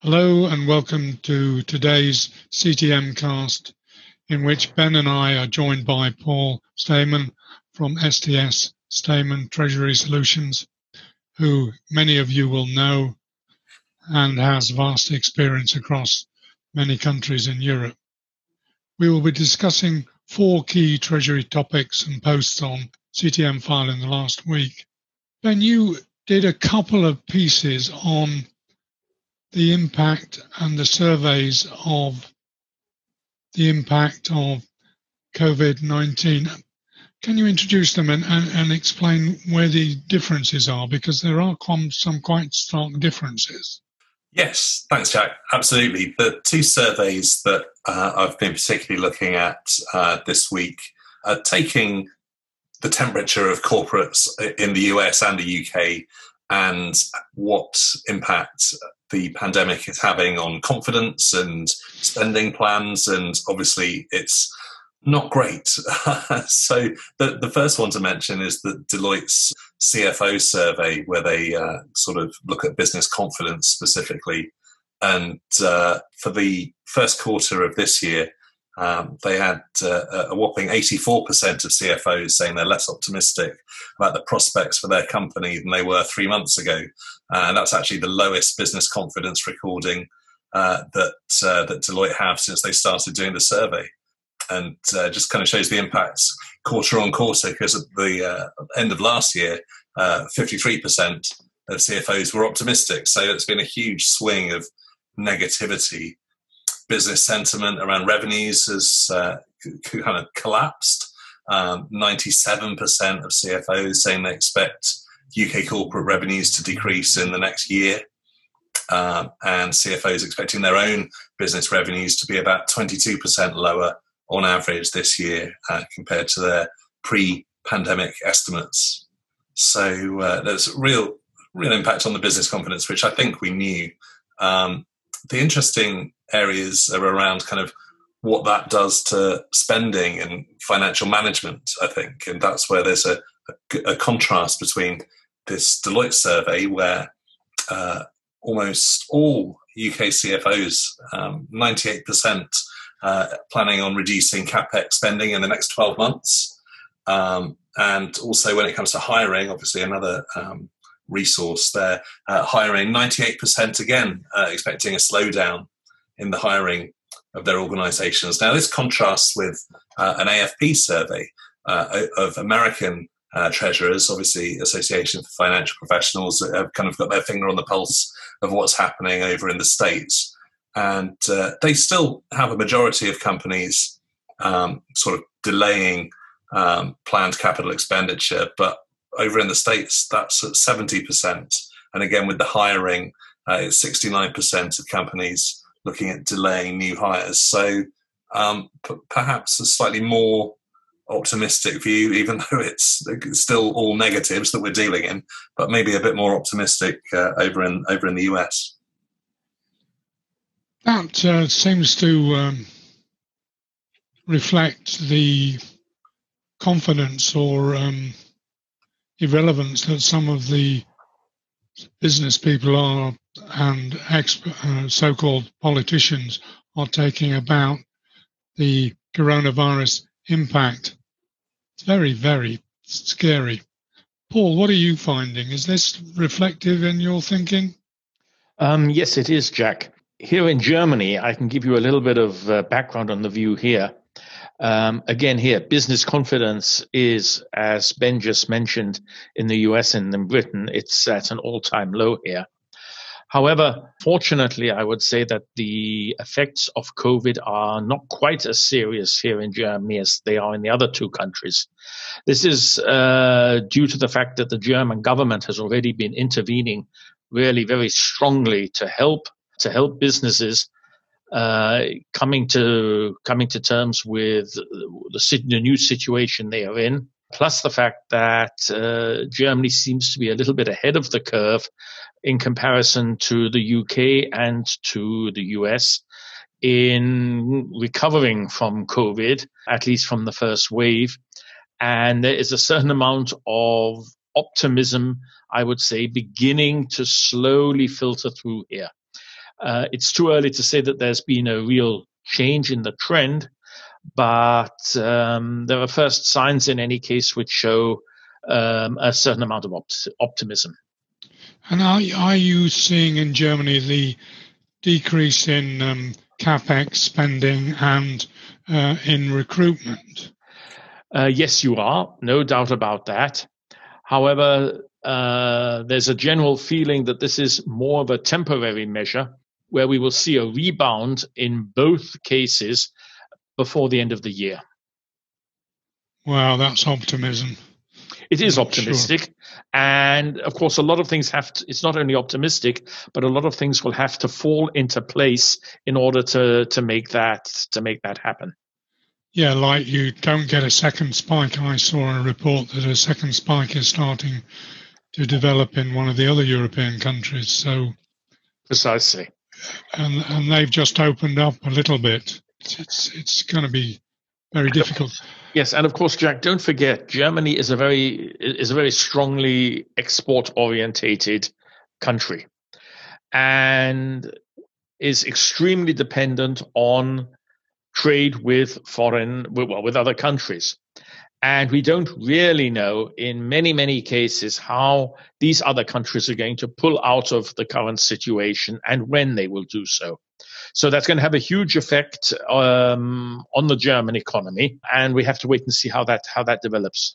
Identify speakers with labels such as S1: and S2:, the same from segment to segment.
S1: Hello and welcome to today's CTM cast, in which Ben and I are joined by Paul Stamen from STS Stamen Treasury Solutions, who many of you will know and has vast experience across many countries in Europe. We will be discussing 4 key Treasury topics and posts on CTM File in the last week. Ben, you did a couple of pieces on the impact and the surveys of the impact of COVID-19. Can you introduce them and explain where the differences are? Because there are some quite stark differences.
S2: Yes, thanks, Jack. Absolutely. The 2 surveys that I've been particularly looking at this week are taking the temperature of corporates in the US and the UK and what impact the pandemic is having on confidence and spending plans. And obviously, it's not great. So the first one to mention is the Deloitte's CFO survey, where they sort of look at business confidence specifically. And for the first quarter of this year, they had a whopping 84% of CFOs saying they're less optimistic about the prospects for their company than they were 3 months ago. And that's actually the lowest business confidence recording that Deloitte have since they started doing the survey. And just kind of shows the impacts quarter on quarter, because at the end of last year, 53% of CFOs were optimistic. So it's been a huge swing of negativity. Business sentiment around revenues has kind of collapsed. 97% of CFOs saying they expect UK corporate revenues to decrease in the next year. And CFOs expecting their own business revenues to be about 22% lower on average this year compared to their pre-pandemic estimates. So there's real impact on the business confidence, which I think we knew. The interesting areas are around kind of what that does to spending and financial management, I think. And that's where there's a contrast between this Deloitte survey, where almost all UK CFOs, 98%, planning on reducing CapEx spending in the next 12 months. And also when it comes to hiring, obviously another resource there, hiring 98% again, expecting a slowdown in the hiring of their organizations. Now, this contrasts with an AFP survey of American treasurers, obviously Association for Financial Professionals, that have kind of got their finger on the pulse of what's happening over in the States. And they still have a majority of companies sort of delaying planned capital expenditure, but over in the States, that's at 70%. And again, with the hiring, it's 69% of companies looking at delaying new hires. So perhaps a slightly more optimistic view, even though it's still all negatives that we're dealing in, but maybe a bit more optimistic over in the US.
S1: That seems to reflect the confidence or irrelevance that some of the business people are and so-called politicians are taking about the coronavirus impact. It's very, very scary. Paul, what are you finding? Is this reflective in your thinking?
S3: Yes, it is, Jack. Here in Germany, I can give you a little bit of background on the view here. Again, here, business confidence is, as Ben just mentioned, in the US and in Britain, it's at an all-time low here. However, fortunately, I would say that the effects of COVID are not quite as serious here in Germany as they are in the other 2 countries. This is due to the fact that the German government has already been intervening really very strongly to help businesses coming to terms with the new situation they are in, plus the fact that Germany seems to be a little bit ahead of the curve in comparison to the UK and to the US in recovering from COVID, at least from the first wave. And there is a certain amount of optimism, I would say, beginning to slowly filter through here. It's too early to say that there's been a real change in the trend, but there are first signs in any case which show a certain amount of optimism.
S1: And are you seeing in Germany the decrease in capex spending and in recruitment?
S3: Yes, you are. No doubt about that. However, there's a general feeling that this is more of a temporary measure where we will see a rebound in both cases before the end of the year.
S1: Wow, that's optimism.
S3: It is optimistic. Sure. And of course, a lot of things it's not only optimistic, but a lot of things will have to fall into place in order to make that happen.
S1: Yeah, like you don't get a second spike. I saw a report that a second spike is starting to develop in one of the other European countries. So
S3: precisely.
S1: And they've just opened up a little bit. It's going to be very difficult.
S3: Yes, and of course, Jack, don't forget, Germany is a very strongly export-orientated country, and is extremely dependent on trade with with other countries. And we don't really know in many cases how these other countries are going to pull out of the current situation and when they will do so. So that's going to have a huge effect on the German economy, and we have to wait and see how that develops.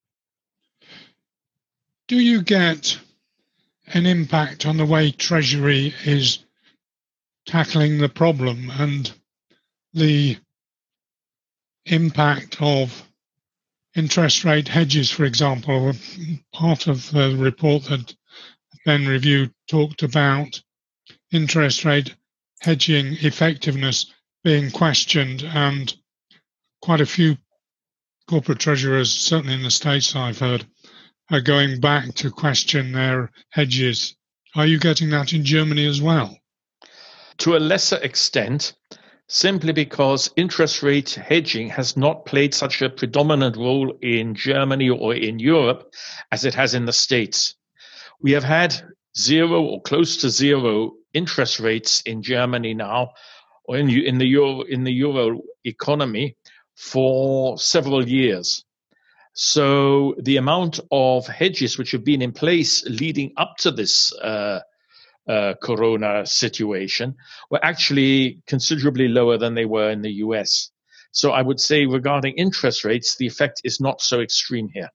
S1: Do you get an impact on the way Treasury is tackling the problem and the impact of interest rate hedges, for example? Part of the report that Ben reviewed talked about interest rate hedging effectiveness being questioned, and quite a few corporate treasurers, certainly in the States I've heard, are going back to question their hedges. Are you getting that in Germany as well?
S3: To a lesser extent, simply because interest rate hedging has not played such a predominant role in Germany or in Europe as it has in the States. We have had zero or close to zero interest rates in Germany now, or in the euro economy, for several years. So the amount of hedges which have been in place leading up to this corona situation were actually considerably lower than they were in the US. So I would say regarding interest rates, the effect is not so extreme here.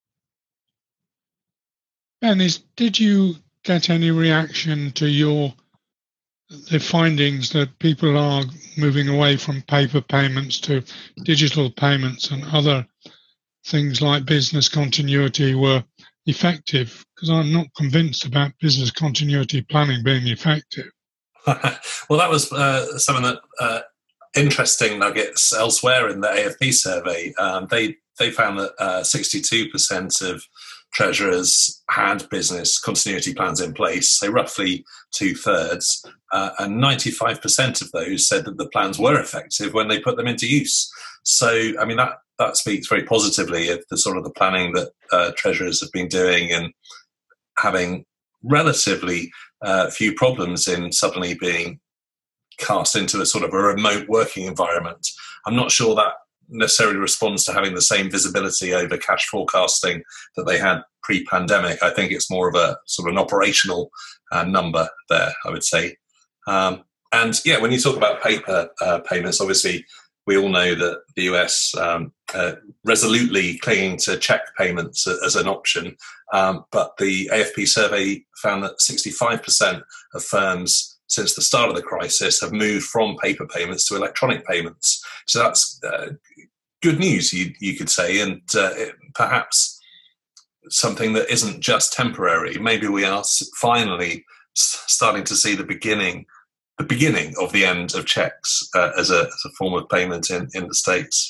S1: Ben, did you get any reaction to the findings that people are moving away from paper payments to digital payments and other things like business continuity were effective? Because I'm not convinced about business continuity planning being effective.
S2: Well, that was some of the interesting nuggets elsewhere in the AFP survey. They found that 62% of treasurers had business continuity plans in place, so roughly 2/3, and 95% of those said that the plans were effective when they put them into use. So, I mean, that speaks very positively of the sort of the planning that treasurers have been doing, and having relatively few problems in suddenly being cast into a sort of a remote working environment. I'm not sure that necessarily responds to having the same visibility over cash forecasting that they had pre-pandemic. I think it's more of a sort of an operational number there, I would say. And yeah, when you talk about paper payments, obviously we all know that the US resolutely clinging to check payments as an option, but the AFP survey found that 65% of firms since the start of the crisis have moved from paper payments to electronic payments. So that's good news, you could say, and perhaps something that isn't just temporary. Maybe we are finally starting to see the beginning of the end of checks as a form of payment in the States.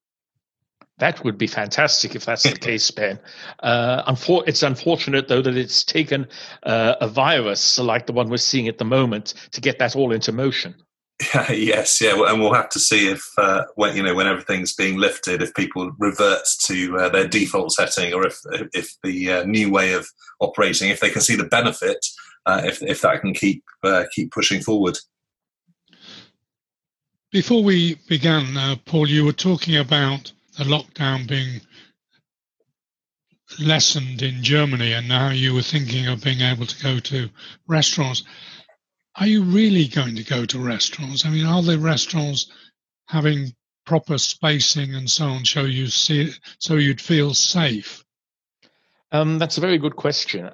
S3: That would be fantastic if that's the case, Ben. It's unfortunate, though, that it's taken a virus like the one we're seeing at the moment to get that all into motion.
S2: Yes, and we'll have to see if when everything's being lifted, if people revert to their default setting, or if the new way of operating, if they can see the benefit if that can keep pushing forward.
S1: Before we began, Paul, you were talking about the lockdown being lessened in Germany, and now you were thinking of being able to go to restaurants. Are you really going to go to restaurants? I mean, are the restaurants having proper spacing and so on, so you'd feel safe?
S3: That's a very good question.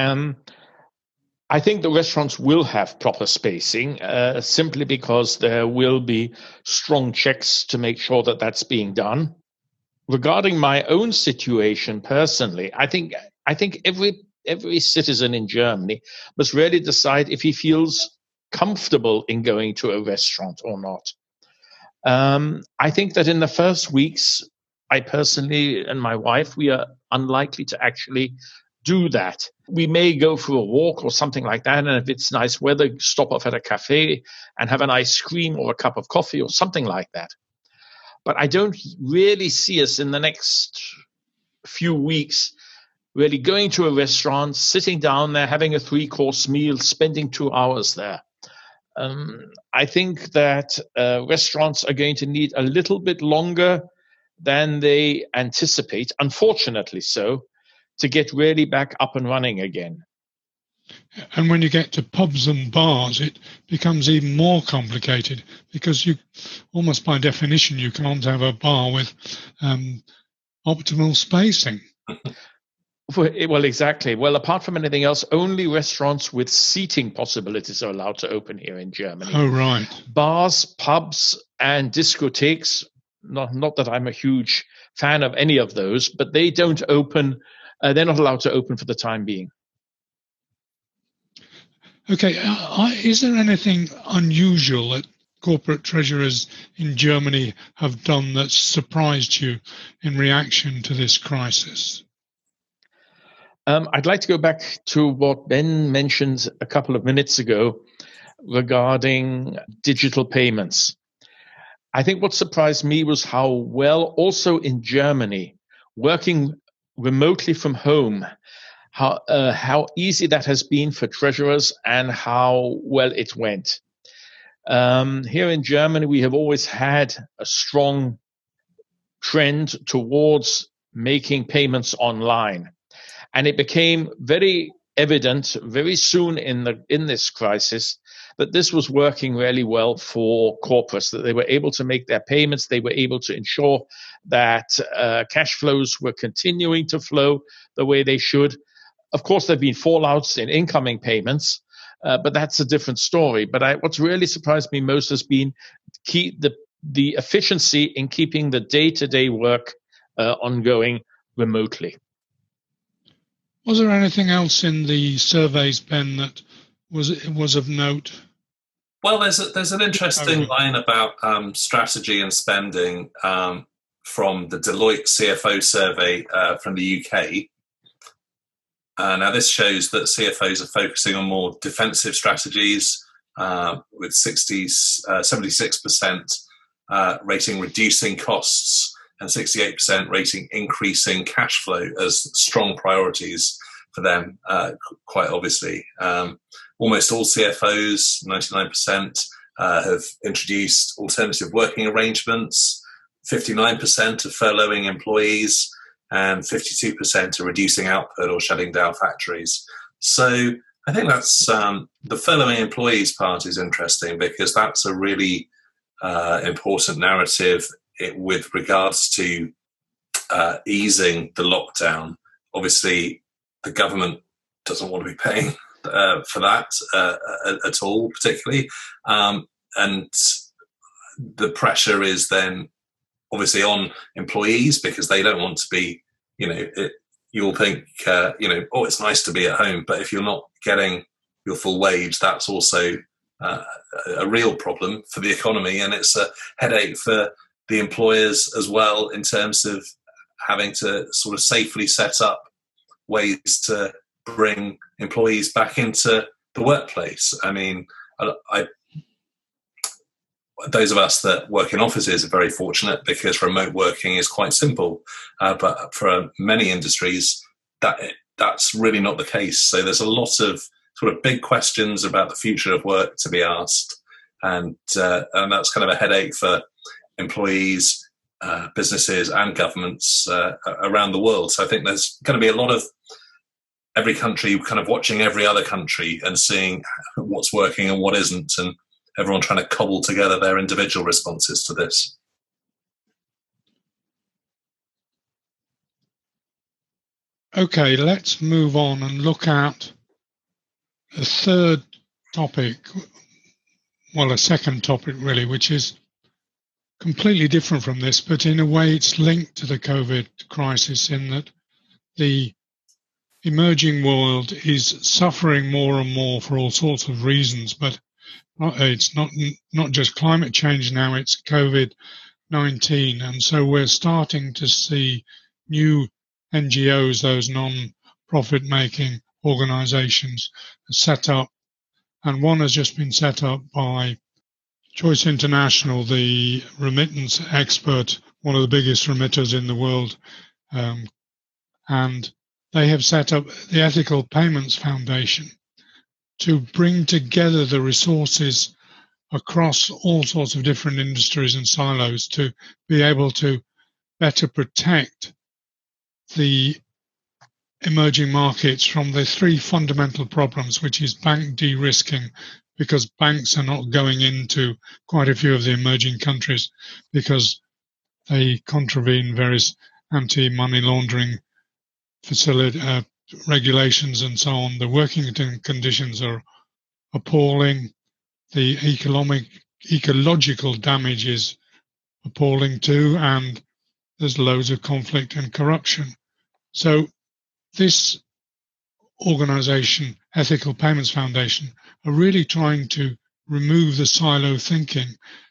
S3: I think the restaurants will have proper spacing, simply because there will be strong checks to make sure that that's being done. Regarding my own situation personally, I think every citizen in Germany must really decide if he feels comfortable in going to a restaurant or not. I think that in the first weeks, I personally and my wife, we are unlikely to actually do that. We may go for a walk or something like that, and if it's nice weather, stop off at a cafe and have an ice cream or a cup of coffee or something like that. But I don't really see us in the next few weeks really going to a restaurant, sitting down there, having a 3-course meal, spending 2 hours there. I think that restaurants are going to need a little bit longer than they anticipate, unfortunately so, to get really back up and running again.
S1: And when you get to pubs and bars, it becomes even more complicated, because you almost by definition you can't have a bar with optimal spacing.
S3: Well, exactly. Well, apart from anything else, only restaurants with seating possibilities are allowed to open here in Germany.
S1: Oh, right.
S3: Bars, pubs, and discotheques, not that I'm a huge fan of any of those, but they don't open. They're not allowed to open for the time being.
S1: Okay. Is there anything unusual that corporate treasurers in Germany have done that surprised you in reaction to this crisis?
S3: I'd like to go back to what Ben mentioned a couple of minutes ago regarding digital payments. I think what surprised me was how well, also in Germany, working remotely from home, how easy that has been for treasurers and how well it went. Here in Germany, we have always had a strong trend towards making payments online. And it became very evident very soon in this crisis that this was working really well for corporates, that they were able to make their payments, they were able to ensure that cash flows were continuing to flow the way they should. Of course, there have been fallouts in incoming payments, but that's a different story. But what's really surprised me most has been the efficiency in keeping the day-to-day work ongoing remotely.
S1: Was there anything else in the surveys, Ben, that was of note?
S2: Well, there's an interesting line about strategy and spending from the Deloitte CFO survey from the UK. Now, this shows that CFOs are focusing on more defensive strategies, with 76% rating reducing costs and 68% rating increasing cash flow as strong priorities for them, quite obviously. Almost all CFOs, 99%, have introduced alternative working arrangements. 59% are furloughing employees, and 52% are reducing output or shutting down factories. So I think that's the furloughing employees part is interesting, because that's a really important narrative with regards to easing the lockdown. Obviously, the government doesn't want to be paying for that at all, particularly. And the pressure is then obviously on employees, because they don't want to be, you'll think, oh, it's nice to be at home. But if you're not getting your full wage, that's also a real problem for the economy. And it's a headache for the employers as well, in terms of having to sort of safely set up ways to bring employees back into the workplace. I mean, those of us that work in offices are very fortunate, because remote working is quite simple. But for many industries, that's really not the case. So there's a lot of sort of big questions about the future of work to be asked, and that's kind of a headache for employees, businesses, and governments around the world. So I think there's going to be a lot of every country kind of watching every other country and seeing what's working and what isn't, and everyone trying to cobble together their individual responses to this.
S1: Okay, let's move on and look at a third topic, well, a second topic really, which is completely different from this, but in a way it's linked to the COVID crisis in that the emerging world is suffering more and more for all sorts of reasons, but it's not just climate change now, it's COVID-19. And so we're starting to see new NGOs, those non-profit making organizations, set up. And one has just been set up by Choice International, the remittance expert, one of the biggest remitters in the world. And they have set up the Ethical Payments Foundation to bring together the resources across all sorts of different industries and silos to be able to better protect the emerging markets from the three fundamental problems, which is bank de-risking, because banks are not going into quite a few of the emerging countries because they contravene various anti-money laundering regulations and so on. The working conditions are appalling. The ecological damage is appalling too, and there's loads of conflict and corruption. So this organization, Ethical Payments Foundation, are really trying to remove the silo thinking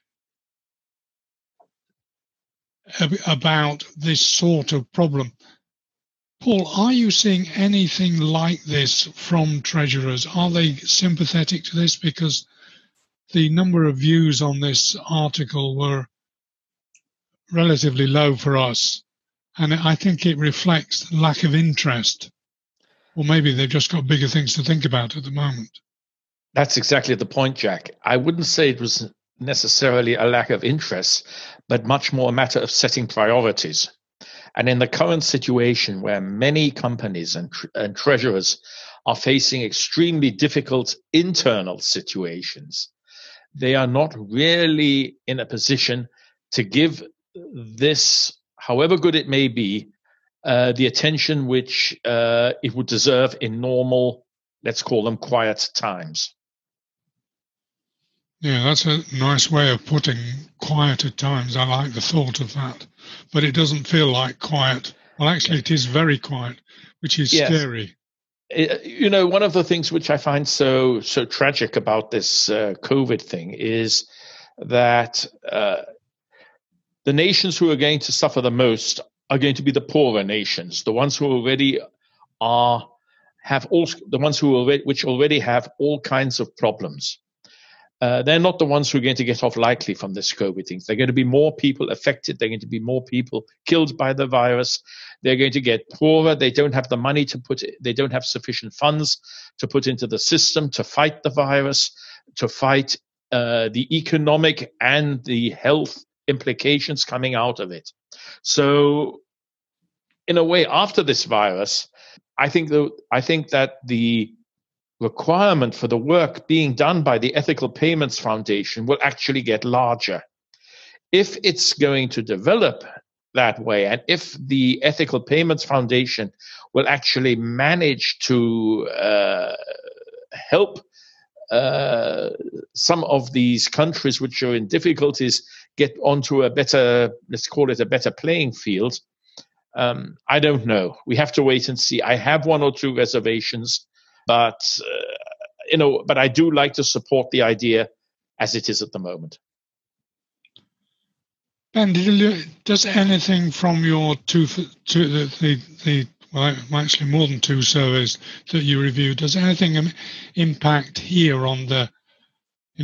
S1: about this sort of problem. Paul, are you seeing anything like this from treasurers? Are they sympathetic to this? Because the number of views on this article were relatively low for us, and I think it reflects lack of interest. Or maybe they've just got bigger things to think about at the moment.
S3: That's exactly the point, Jack. I wouldn't say it was necessarily a lack of interest, but much more a matter of setting priorities. And in the current situation where many companies and treasurers are facing extremely difficult internal situations, they are not really in a position to give this, however good it may be, the attention which it would deserve in normal, let's call them quiet times.
S1: Yeah, that's a nice way of putting quiet at times. I like the thought of that. But it doesn't feel like quiet. Well, actually, it is very quiet, which is scary.
S3: You know, one of the things which I find so tragic about this COVID thing is that the nations who are going to suffer the most are going to be the poorer nations, the ones who already which already have all kinds of problems. They're not the ones who are going to get off lightly from this COVID thing. There are going to be more people affected. There are going to be more people killed by the virus. They're going to get poorer. They don't have the money they don't have sufficient funds to put into the system to fight the virus, to fight the economic and the health implications coming out of it. So, in a way, after this virus, I think that the requirement for the work being done by the Ethical Payments Foundation will actually get larger. If it's going to develop that way, and if the Ethical Payments Foundation will actually manage to help some of these countries which are in difficulties get onto a better, let's call it a better playing field, I don't know. We have to wait and see. I have one or two reservations, but but I do like to support the idea as it is at the moment.
S1: Ben, does anything from your well, actually more than two surveys that you reviewed, does anything impact here on the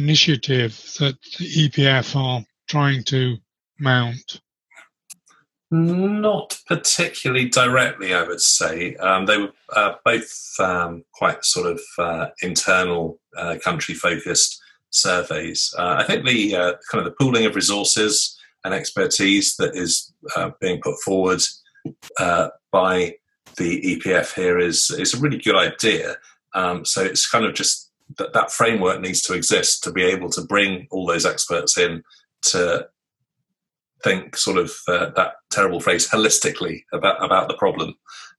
S1: initiative that the EPF are trying to mount?
S2: Not particularly directly, I would say. They were both quite sort of internal, country-focused surveys. I think the kind of the pooling of resources and expertise that is being put forward by the EPF here is a really good idea. So it's kind of just that framework needs to exist to be able to bring all those experts in to think sort of that terrible phrase holistically about the problem.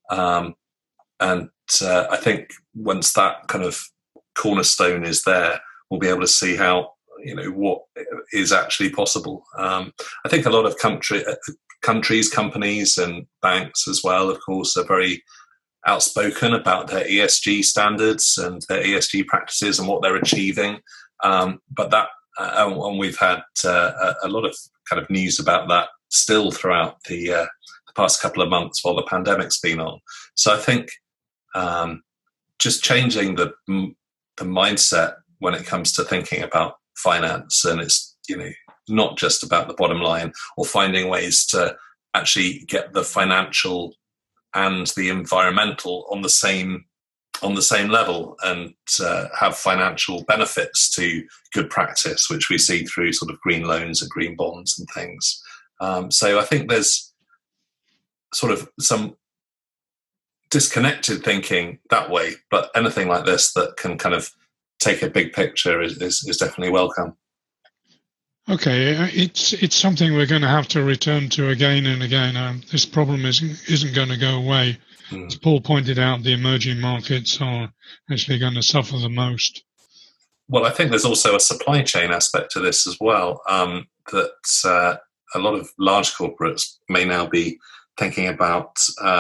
S2: And I think once that kind of cornerstone is there, we'll be able to see how, what is actually possible. I think a lot of countries, companies and banks as well, of course, are very outspoken about their ESG standards and their ESG practices and what they're achieving. But that, and we've had a lot of kind of news about that still throughout the past couple of months while the pandemic's been on. So I think just changing the mindset when it comes to thinking about finance, and it's not just about the bottom line, or finding ways to actually get the financial and the environmental on the same level, and have financial benefits to good practice, which we see through sort of green loans and green bonds and things. So I think there's sort of some disconnected thinking that way, but anything like this that can kind of take a big picture is definitely welcome.
S1: Okay, it's something we're going to have to return to again and again. This problem isn't going to go away. As Paul pointed out, the emerging markets are actually going to suffer the most.
S2: Well, I think there's also a supply chain aspect to this as well, that a lot of large corporates may now be thinking about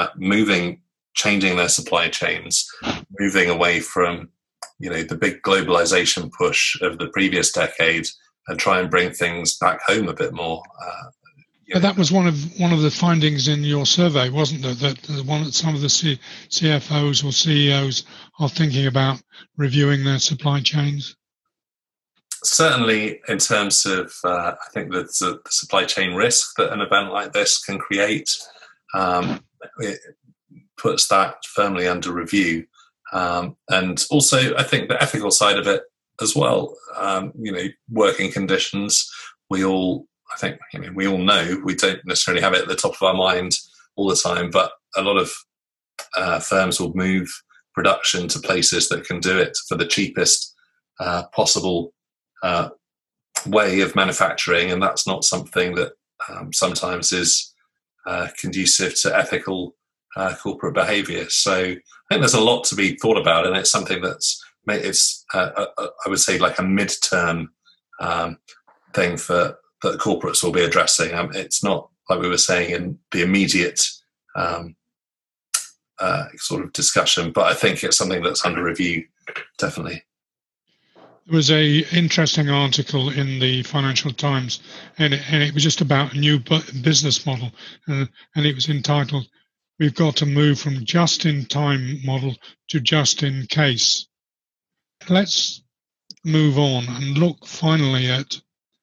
S2: changing their supply chains, moving away from the big globalization push of the previous decade, and try and bring things back home a bit more.
S1: But that was one of the findings in your survey, wasn't it? That some of the CFOs or CEOs are thinking about reviewing their supply chains.
S2: Certainly, in terms of, I think that the supply chain risk that an event like this can create, it puts that firmly under review. And also, I think the ethical side of it as well. Working conditions. We all know we don't necessarily have it at the top of our mind all the time, but a lot of firms will move production to places that can do it for the cheapest possible way of manufacturing, and that's not something that sometimes is conducive to ethical corporate behaviour. So I think there's a lot to be thought about, and it's something that's I would say like a midterm thing that corporates will be addressing. It's not, like we were saying, in the immediate sort of discussion, but I think it's something that's under review, definitely.
S1: There was a interesting article in the Financial Times, and it was just about a new business model, and it was entitled, "We've got to move from just-in-time model to just-in-case." Let's move on and look finally at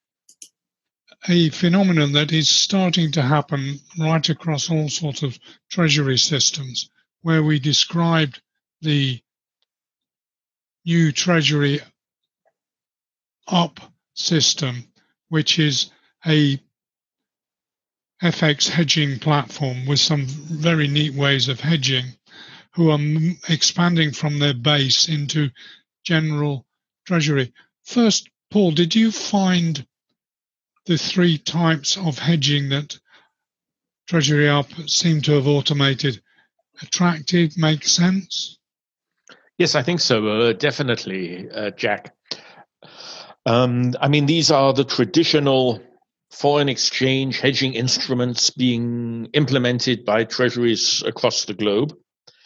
S1: a phenomenon that is starting to happen right across all sorts of treasury systems, where we described the new Treasury Up system, which is a FX hedging platform with some very neat ways of hedging, who are expanding from their base into general treasury. First, Paul, did you find the three types of hedging that Treasury Up seem to have automated attractive, make sense?
S3: Yes, I think so, definitely, Jack. These are the traditional foreign exchange hedging instruments being implemented by treasuries across the globe.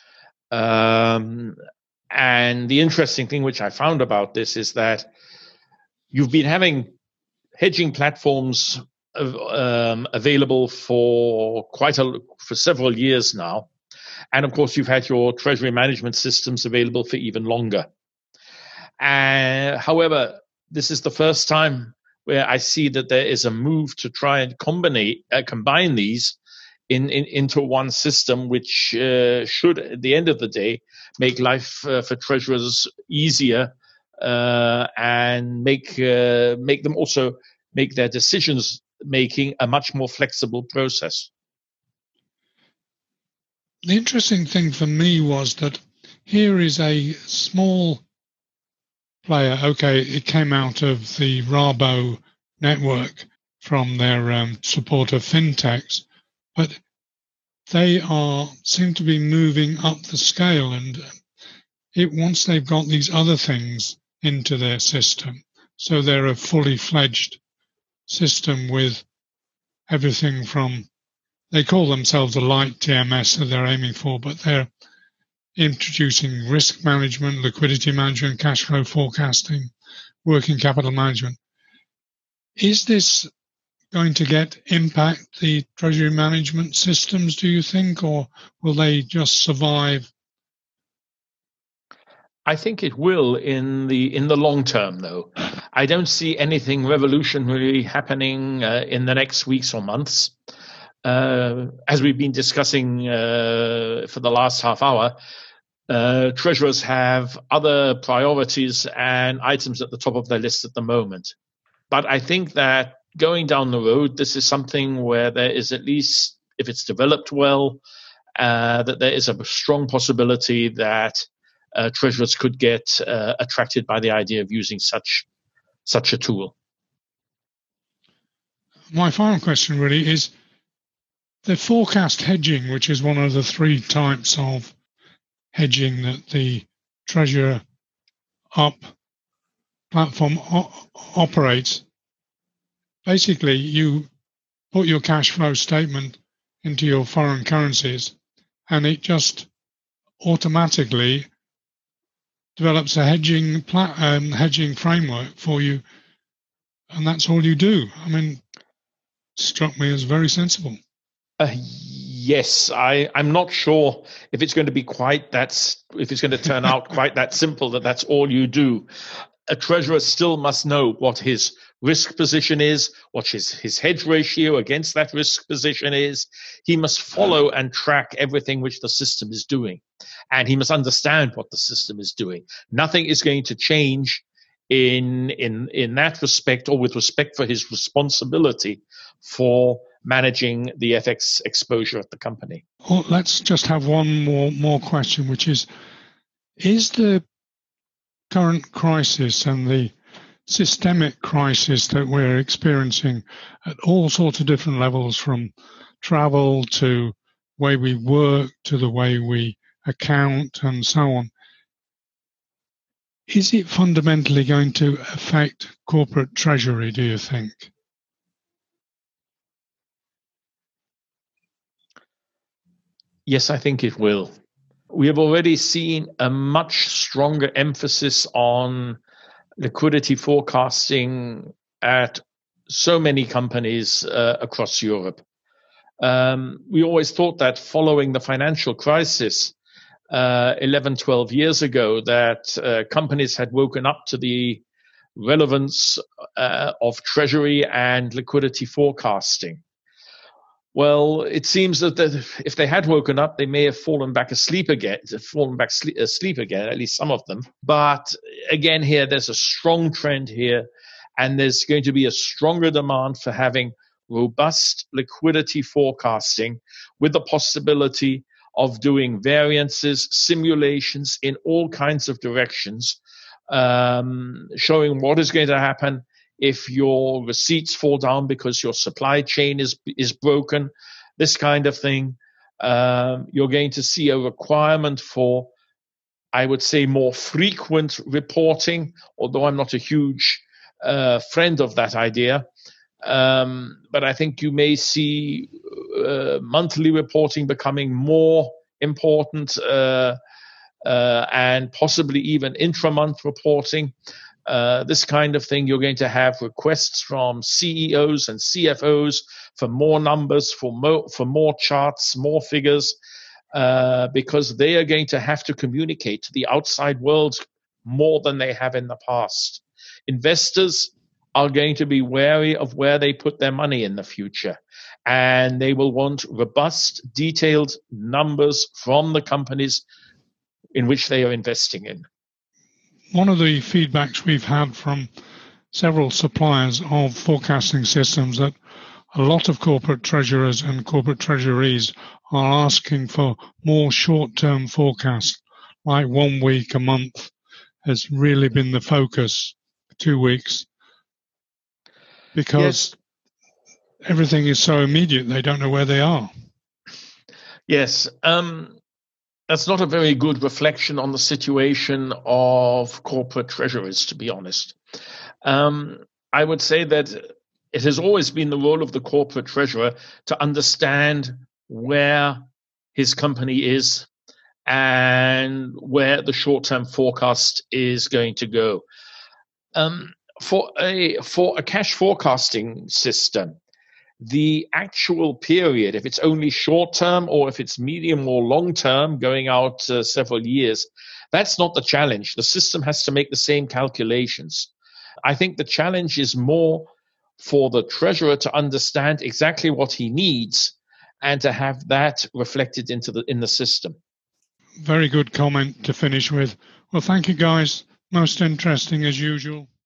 S3: And the interesting thing which I found about this is that you've been having hedging platforms available for several years now. And of course, you've had your treasury management systems available for even longer. However, this is the first time where I see that there is a move to try and combine these into one system, which should, at the end of the day, make life for treasurers easier and make them also make their decisions making a much more flexible process.
S1: The interesting thing for me was that here is a small player. Okay, it came out of the Rabo network from their support of fintechs, but they seem to be moving up the scale, and once they've got these other things into their system, so they're a fully fledged system with everything from, they call themselves a light TMS that they're aiming for, but they're introducing risk management, liquidity management, cash flow forecasting, working capital management. Is this going to impact the treasury management systems, do you think, or will they just survive?
S3: I think it will in the long term, though. I don't see anything revolutionary happening in the next weeks or months. As we've been discussing for the last half hour, treasurers have other priorities and items at the top of their list at the moment. But I think that going down the road, this is something where there is, at least if it's developed well, that there is a strong possibility that treasurers could get attracted by the idea of using such a tool.
S1: My final question really is the forecast hedging, which is one of the three types of hedging that the Treasurer Up platform operates. Basically, you put your cash flow statement into your foreign currencies, and it just automatically develops a hedging framework for you, and that's all you do. I mean, struck me as very sensible.
S3: Yes, I'm not sure if it's going to be if it's going to turn out quite that simple, that's all you do. A treasurer still must know what his risk position is, what his hedge ratio against that risk position is. He must follow and track everything which the system is doing. And he must understand what the system is doing. Nothing is going to change in that respect, or with respect for his responsibility for managing the FX exposure at the company.
S1: Well, let's just have one more question, which is the current crisis and the systemic crisis that we're experiencing at all sorts of different levels, from travel to the way we work to the way we account and so on, is it fundamentally going to affect corporate treasury, do you think?
S3: Yes, I think it will. We have already seen a much stronger emphasis on liquidity forecasting at so many companies across Europe. We always thought that following the financial crisis 11, 12 years ago, that companies had woken up to the relevance of treasury and liquidity forecasting. Well, it seems that if they had woken up, they may have fallen back asleep again, at least some of them. But again, here, there's a strong trend here, and there's going to be a stronger demand for having robust liquidity forecasting with the possibility of doing variances, simulations in all kinds of directions, showing what is going to happen if your receipts fall down because your supply chain is broken, this kind of thing. You're going to see a requirement for, I would say, more frequent reporting, although I'm not a huge friend of that idea. But I think you may see monthly reporting becoming more important and possibly even intra-month reporting. This kind of thing, you're going to have requests from CEOs and CFOs for more numbers, for more charts, more figures, because they are going to have to communicate to the outside world more than they have in the past. Investors are going to be wary of where they put their money in the future. and they will want robust, detailed numbers from the companies in which they are investing in.
S1: One of the feedbacks we've had from several suppliers of forecasting systems that a lot of corporate treasurers and corporate treasuries are asking for more short-term forecasts, like 1 week, a month has really been the focus, 2 weeks, because everything is so immediate, they don't know where they are.
S3: Yes, that's not a very good reflection on the situation of corporate treasurers, to be honest. I would say that it has always been the role of the corporate treasurer to understand where his company is and where the short-term forecast is going to go. For a cash forecasting system, the actual period, if it's only short-term or if it's medium or long-term, going out several years, that's not the challenge. The system has to make the same calculations. I think the challenge is more for the treasurer to understand exactly what he needs and to have that reflected in the system.
S1: Very good comment to finish with. Well, thank you guys. Most interesting as usual.